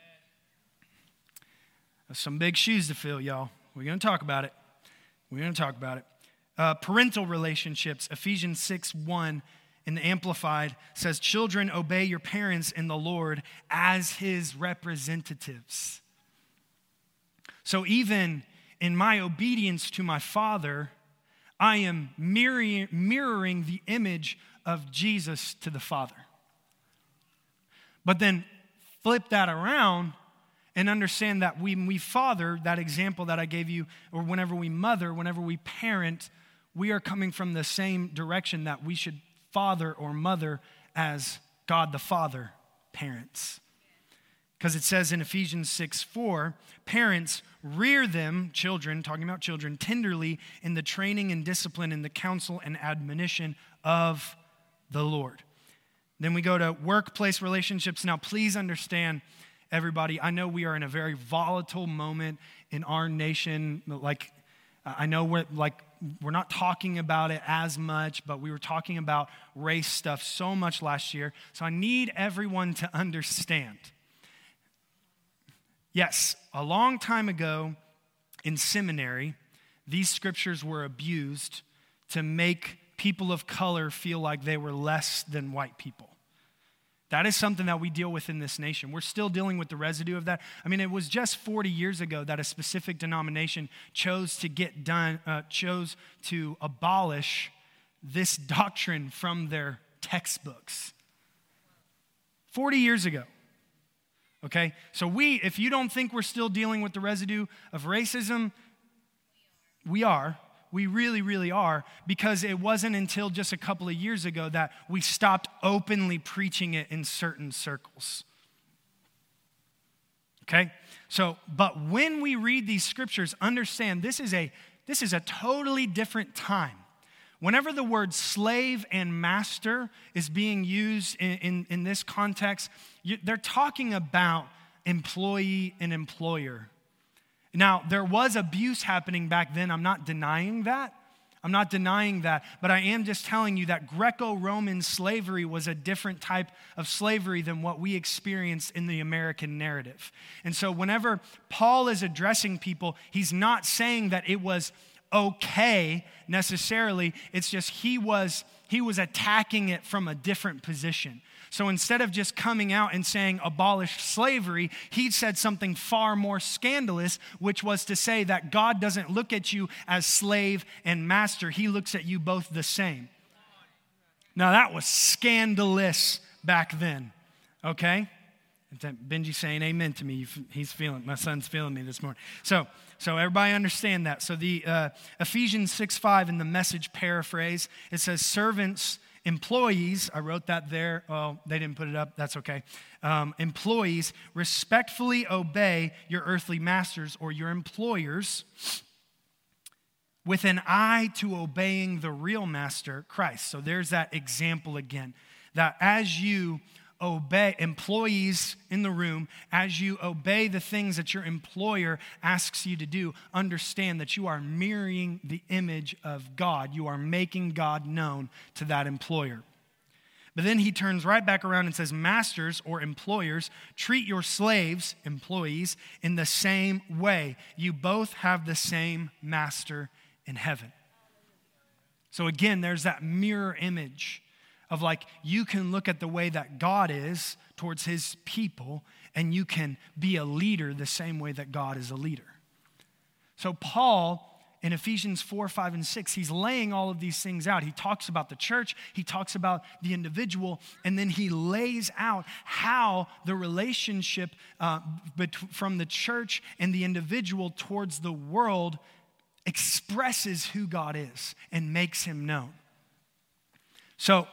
That's some big shoes to fill, y'all. We're going to talk about it. We're going to talk about it. Uh, parental relationships, Ephesians six one in the Amplified says, children, obey your parents in the Lord as his representatives. So even in my obedience to my Father, I am mirroring, mirroring the image of Jesus to the Father. But then flip that around and understand that when we father, that example that I gave you, or whenever we mother, whenever we parent, we are coming from the same direction that we should father or mother as God the Father parents. Because it says in Ephesians six four, parents rear them, children, talking about children, tenderly in the training and discipline and the counsel and admonition of the Lord. Then we go to workplace relationships. Now, please understand, everybody, I know we are in a very volatile moment in our nation. Like, I know we're like, we're not talking about it as much, but we were talking about race stuff so much last year. So I need everyone to understand. Yes, a long time ago in seminary, these scriptures were abused to make people of color feel like they were less than white people. That is something that we deal with in this nation. We're still dealing with the residue of that. I mean, it was just forty years ago that a specific denomination chose to get done, uh, chose to abolish this doctrine from their textbooks. forty years ago. Okay? So we, if you don't think we're still dealing with the residue of racism, we are. We really, really are, because it wasn't until just a couple of years ago that we stopped openly preaching it in certain circles. Okay? So, but when we read these scriptures, understand this is a this is a totally different time. Whenever the word slave and master is being used in, in, in this context, you, they're talking about employee and employer. Now, there was abuse happening back then. I'm not denying that. I'm not denying that. But I am just telling you that Greco-Roman slavery was a different type of slavery than what we experienced in the American narrative. And so whenever Paul is addressing people, he's not saying that it was okay necessarily. It's just he was he was attacking it from a different position. So instead of just coming out and saying abolish slavery, he said something far more scandalous, which was to say that God doesn't look at you as slave and master. He looks at you both the same. Now that was scandalous back then, okay? Benji's saying amen to me. He's feeling, my son's feeling me this morning. So, so everybody understand that. So the uh, Ephesians six five in the Message paraphrase, it says, servants, employees, I wrote that there. Well, they didn't put it up. That's okay. Um, employees, respectfully obey your earthly masters or your employers with an eye to obeying the real master, Christ. So there's that example again, that as you obey, employees in the room, as you obey the things that your employer asks you to do, understand that you are mirroring the image of God. You are making God known to that employer. But then he turns right back around and says, masters or employers, treat your slaves, employees, in the same way. You both have the same master in heaven. So again, there's that mirror image of like, you can look at the way that God is towards his people, and you can be a leader the same way that God is a leader. So Paul, in Ephesians four, five, and six, he's laying all of these things out. He talks about the church, he talks about the individual, and then he lays out how the relationship uh, bet- from the church and the individual towards the world expresses who God is and makes him known. So,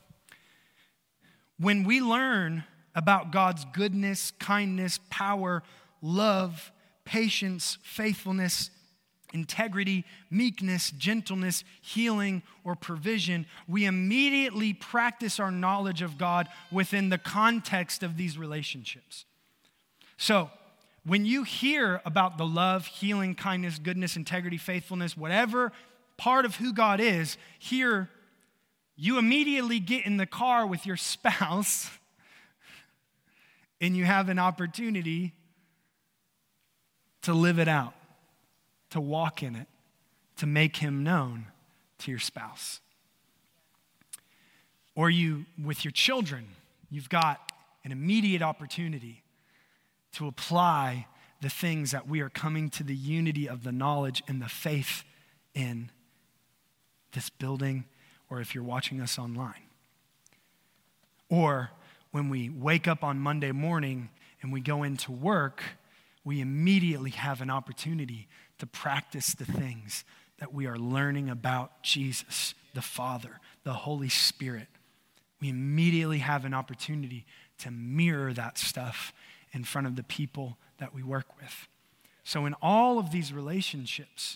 when we learn about God's goodness, kindness, power, love, patience, faithfulness, integrity, meekness, gentleness, healing, or provision, we immediately practice our knowledge of God within the context of these relationships. So, when you hear about the love, healing, kindness, goodness, integrity, faithfulness, whatever part of who God is, here you immediately get in the car with your spouse and you have an opportunity to live it out, to walk in it, to make him known to your spouse. Or you, with your children, you've got an immediate opportunity to apply the things that we are coming to the unity of the knowledge and the faith in this building, or if you're watching us online. Or when we wake up on Monday morning and we go into work, we immediately have an opportunity to practice the things that we are learning about Jesus, the Father, the Holy Spirit. We immediately have an opportunity to mirror that stuff in front of the people that we work with. So in all of these relationships,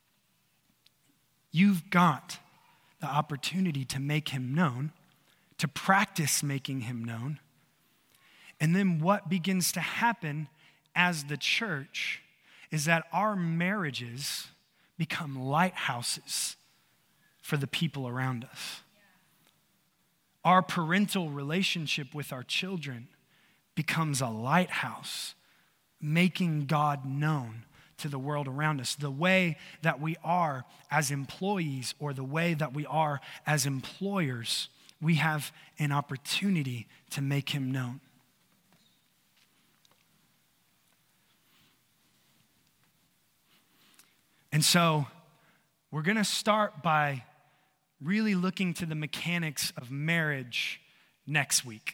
you've got the opportunity to make him known, to practice making him known. And then what begins to happen as the church is that our marriages become lighthouses for the people around us. Our parental relationship with our children becomes a lighthouse, making God known to the world around us. The way that we are as employees or the way that we are as employers, we have an opportunity to make him known. And so we're going to start by really looking to the mechanics of marriage next week.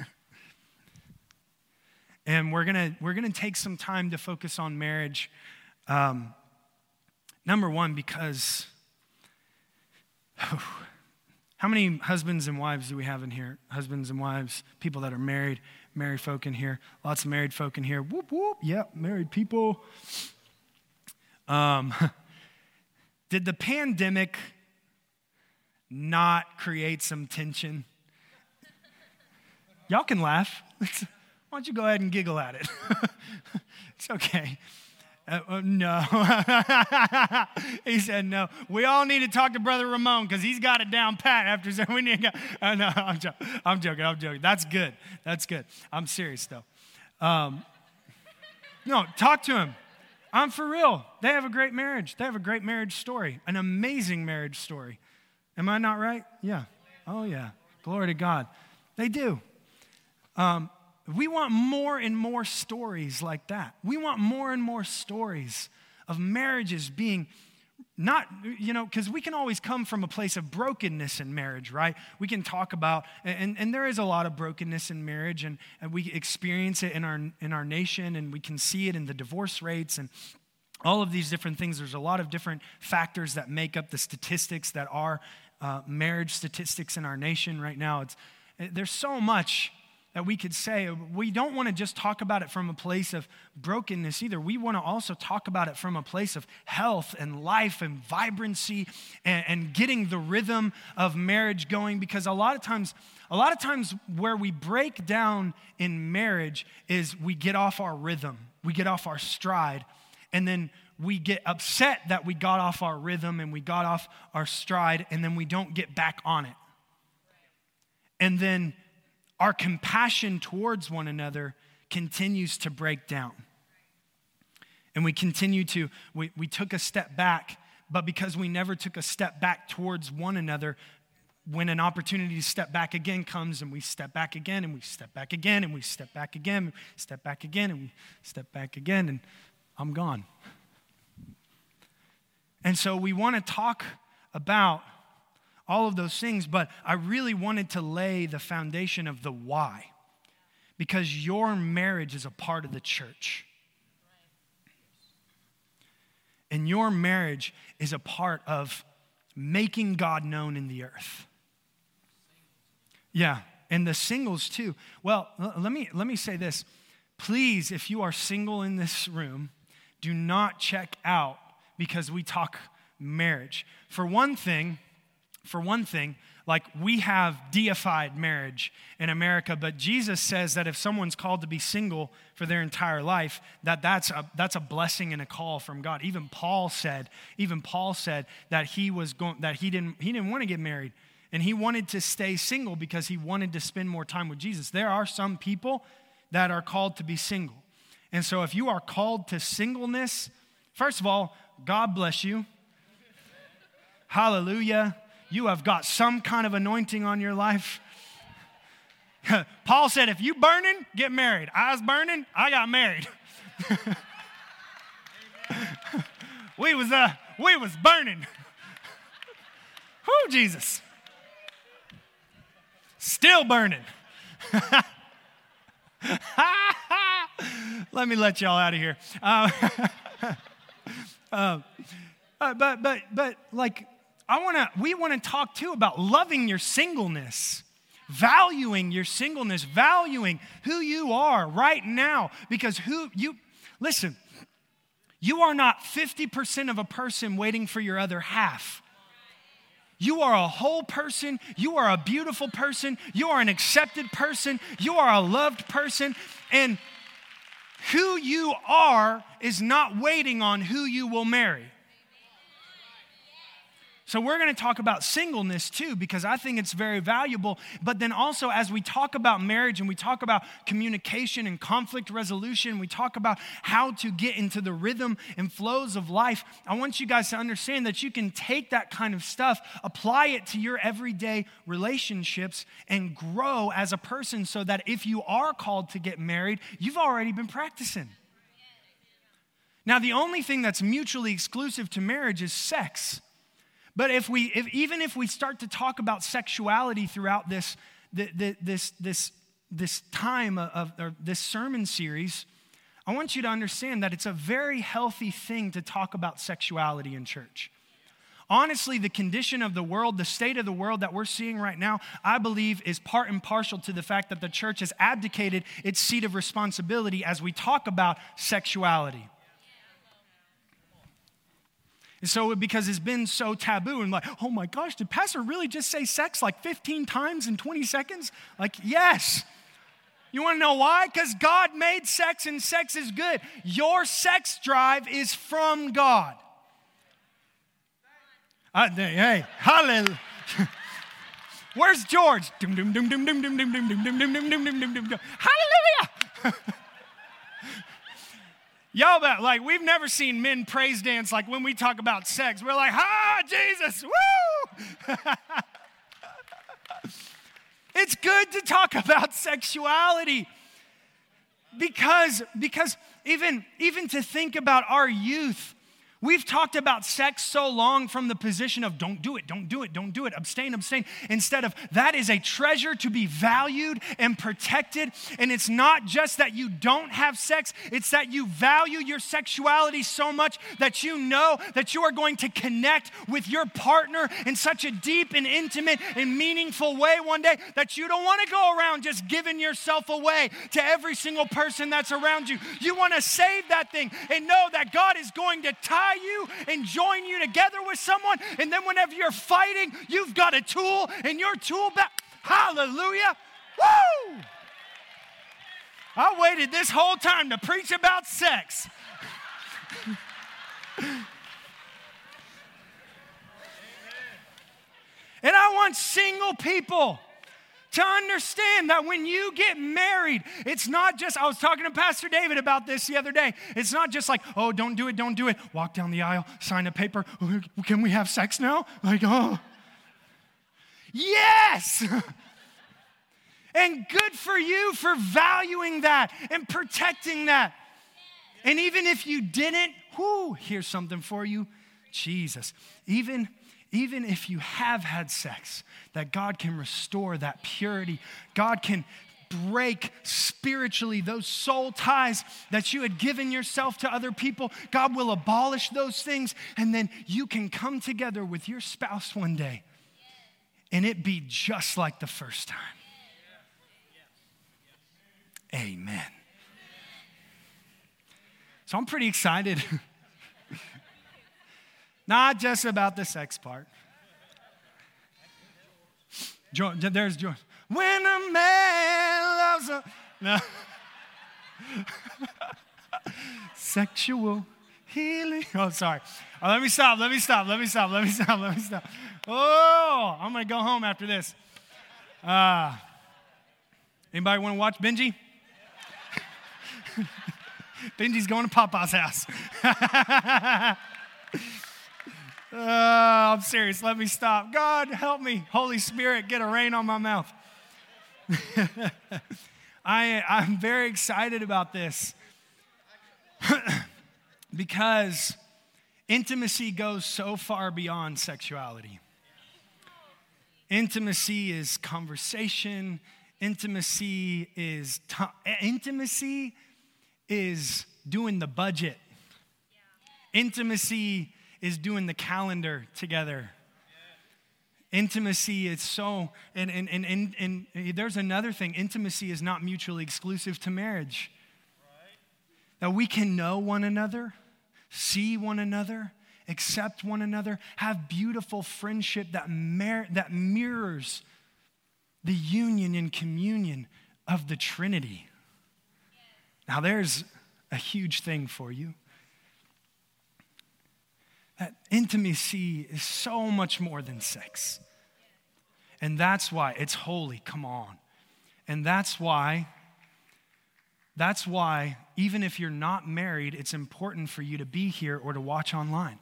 And we're gonna we're gonna take some time to focus on marriage. Um, number one, because oh, how many husbands and wives do we have in here? Husbands and wives, people that are married, married folk in here. Lots of married folk in here. Whoop whoop. Yep, married people. Um, did the pandemic not create some tension? Y'all can laugh. Why don't you go ahead and giggle at it? It's okay. Uh, uh, no. He said no. We all need to talk to Brother Ramon because he's got it down pat after saying we need to go. Uh, no, I'm, jo- I'm joking. I'm joking. That's good. That's good. I'm serious, though. Um, no, talk to him. I'm for real. They have a great marriage. They have a great marriage story, an amazing marriage story. Am I not right? Yeah. Oh, yeah. Glory to God. They do. Um, we want more and more stories like that. We want more and more stories of marriages being not, you know, because we can always come from a place of brokenness in marriage, right? We can talk about, and, and there is a lot of brokenness in marriage, and, and we experience it in our in our nation, and we can see it in the divorce rates and all of these different things. There's a lot of different factors that make up the statistics that are uh, marriage statistics in our nation right now. It's there's so much that we could say. We don't want to just talk about it from a place of brokenness either. We want to also talk about it from a place of health and life and vibrancy and, and getting the rhythm of marriage going, because a lot of times, a lot of times where we break down in marriage is we get off our rhythm, we get off our stride, and then we get upset that we got off our rhythm and we got off our stride, and then we don't get back on it. And then our compassion towards one another continues to break down. And we continue to, we, we took a step back, but because we never took a step back towards one another, when an opportunity to step back again comes, and we step back again, and we step back again, and we step back again, step back again, and we step back again, and I'm gone. And so we want to talk about all of those things, but I really wanted to lay the foundation of the why, because your marriage is a part of the church. And your marriage is a part of making God known in the earth. Yeah, and the singles too. Well, let me let me say this. Please, if you are single in this room, do not check out because we talk marriage. For one thing, For one thing, like we have deified marriage in America, but Jesus says that if someone's called to be single for their entire life, that that's a, that's a blessing and a call from God. Even Paul said, even Paul said that he was going, that he didn't he didn't want to get married, and he wanted to stay single because he wanted to spend more time with Jesus. There are some people that are called to be single, and so if you are called to singleness, first of all, God bless you. Hallelujah. You have got some kind of anointing on your life. Paul said, if you burning, get married. I was burning, I got married. we was uh, we was burning. Whoo, Jesus. Still burning. Let me let y'all out of here. Uh, uh, uh, but but but like. I want to, we want to talk too about loving your singleness, valuing your singleness, valuing who you are right now. Because who you, listen, you are not fifty percent of a person waiting for your other half. You are a whole person. You are a beautiful person. You are an accepted person. You are a loved person. And who you are is not waiting on who you will marry. So we're going to talk about singleness too, because I think it's very valuable. But then also, as we talk about marriage and we talk about communication and conflict resolution, we talk about how to get into the rhythm and flows of life, I want you guys to understand that you can take that kind of stuff, apply it to your everyday relationships, and grow as a person so that if you are called to get married, you've already been practicing. Now, the only thing that's mutually exclusive to marriage is sex. But if we, if, even if we start to talk about sexuality throughout this, this, this, this time of, or this sermon series, I want you to understand that it's a very healthy thing to talk about sexuality in church. Honestly, the condition of the world, the state of the world that we're seeing right now, I believe is part and parcel to the fact that the church has abdicated its seat of responsibility as we talk about sexuality. And so because it's been so taboo and like, oh my gosh, did Pastor really just say sex like fifteen times in twenty seconds? Like, yes. You want to know why? Because God made sex and sex is good. Your sex drive is from God. Uh, hey, hallelujah. Where's George? Hallelujah. Y'all, bet, like, we've never seen men praise dance like when we talk about sex. We're like, ah, Jesus, woo! It's good to talk about sexuality because, because even, even to think about our youth, we've talked about sex so long from the position of don't do it, don't do it, don't do it, abstain, abstain, instead of that is a treasure to be valued and protected. And it's not just that you don't have sex, it's that you value your sexuality so much that you know that you are going to connect with your partner in such a deep and intimate and meaningful way one day that you don't want to go around just giving yourself away to every single person that's around you. You want to save that thing and know that God is going to tie you and join you together with someone, and then whenever you're fighting, you've got a tool in your tool belt. Hallelujah. Woo! I waited this whole time to preach about sex. And I want single people to understand that when you get married, it's not just, I was talking to Pastor David about this the other day. It's not just like, oh, don't do it, don't do it. Walk down the aisle, sign a paper. Oh, can we have sex now? Like, oh. Yes! And good for you for valuing that and protecting that. And even if you didn't, whoo, here's something for you. Jesus, even Even if you have had sex, that God can restore that purity. God can break spiritually those soul ties that you had given yourself to other people. God will abolish those things, and then you can come together with your spouse one day and it be just like the first time. Amen. So I'm pretty excited. Not just about the sex part. George, there's George. When a man loves a... No. Sexual healing. Oh, sorry. Oh, let me stop, let me stop, let me stop, let me stop, let me stop. Oh, I'm going to go home after this. Uh, anybody want to watch Benji? Benji's going to Papa's house. Uh, I'm serious. Let me stop. God, help me. Holy Spirit, get a rain on my mouth. I, I'm very excited about this because intimacy goes so far beyond sexuality. Intimacy is conversation. Intimacy is t- intimacy is doing the budget. Intimacy is doing the calendar together. Intimacy is so, and, and, and, and, and there's another thing. Intimacy is not mutually exclusive to marriage. That we can know one another, see one another, accept one another, have beautiful friendship that, mer- that mirrors the union and communion of the Trinity. Now there's a huge thing for you. That intimacy is so much more than sex. And that's why it's holy, come on. And that's why, that's why even if you're not married, it's important for you to be here or to watch online. Amen.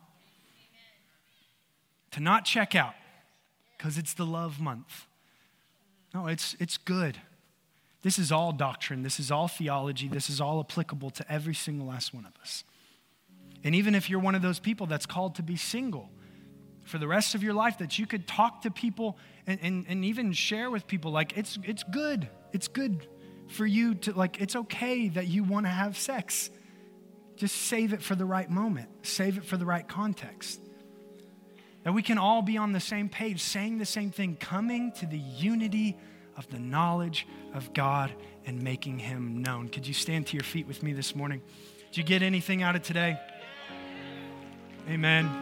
To not check out, because it's the love month. No, it's it's good. This is all doctrine. This is all theology. This is all applicable to every single last one of us. And even if you're one of those people that's called to be single for the rest of your life, that you could talk to people and, and, and even share with people, like, it's it's good. It's good for you to, like, it's okay that you want to have sex. Just save it for the right moment. Save it for the right context. That we can all be on the same page, saying the same thing, coming to the unity of the knowledge of God and making him known. Could you stand to your feet with me this morning? Did you get anything out of today? Amen.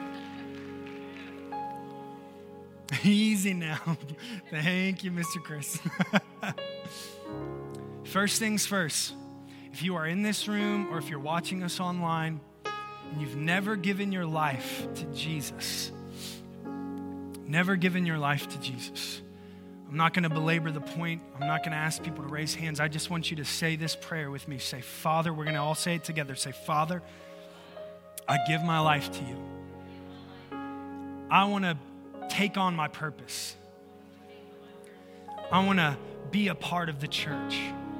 Easy now. Thank you, Mister Chris. First things first, if you are in this room or if you're watching us online and you've never given your life to Jesus, never given your life to Jesus, I'm not going to belabor the point. I'm not going to ask people to raise hands. I just want you to say this prayer with me. Say, Father, we're going to all say it together. Say, Father, I give my life to you. I want to take on my purpose. I want to be a part of the church.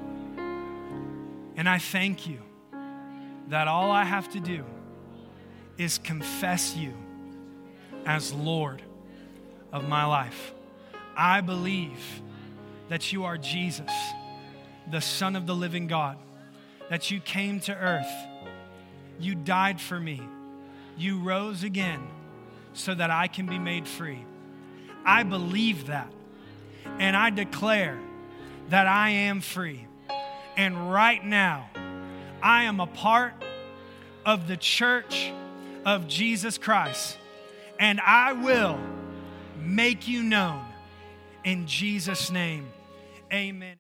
And I thank you that all I have to do is confess you as Lord of my life. I believe that you are Jesus, the Son of the living God, that you came to earth, you died for me, you rose again so that I can be made free. I believe that, and I declare that I am free. And right now, I am a part of the church of Jesus Christ, and I will make you known. In Jesus' name, amen.